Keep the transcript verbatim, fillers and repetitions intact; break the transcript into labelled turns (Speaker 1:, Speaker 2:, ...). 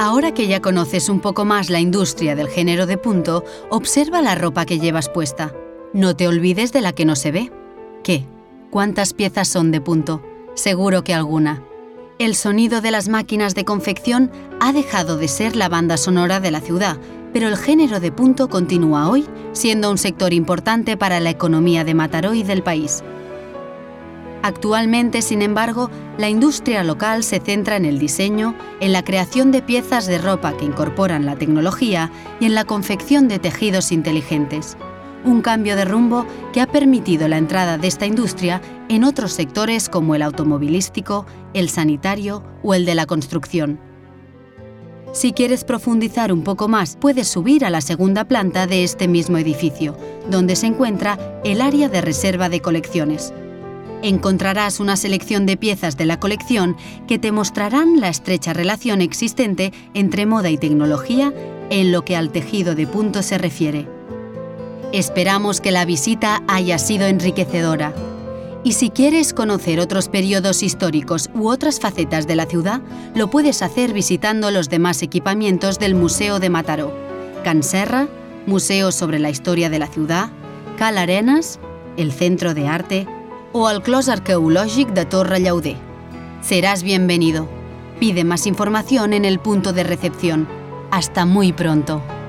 Speaker 1: Ahora que ya conoces un poco más la industria del género de punto, observa la ropa que llevas puesta. No te olvides de la que no se ve. ¿Qué? ¿Cuántas piezas son de punto? Seguro que alguna. El sonido de las máquinas de confección ha dejado de ser la banda sonora de la ciudad, pero el género de punto continúa hoy siendo un sector importante para la economía de Mataró y del país. Actualmente, sin embargo, la industria local se centra en el diseño, en la creación de piezas de ropa que incorporan la tecnología y en la confección de tejidos inteligentes. Un cambio de rumbo que ha permitido la entrada de esta industria en otros sectores como el automovilístico, el sanitario o el de la construcción. Si quieres profundizar un poco más, puedes subir a la segunda planta de este mismo edificio, donde se encuentra el área de reserva de colecciones. Encontrarás una selección de piezas de la colección que te mostrarán la estrecha relación existente entre moda y tecnología en lo que al tejido de punto se refiere. Esperamos que la visita haya sido enriquecedora. Y si quieres conocer otros periodos históricos u otras facetas de la ciudad, lo puedes hacer visitando los demás equipamientos del Museo de Mataró: Can Serra, Museo sobre la Historia de la Ciudad, Cal Arenas, el Centro de Arte o el Clos Arqueològic de Torre Llauder. Serás bienvenido. Pide más información en el punto de recepción. Hasta muy pronto.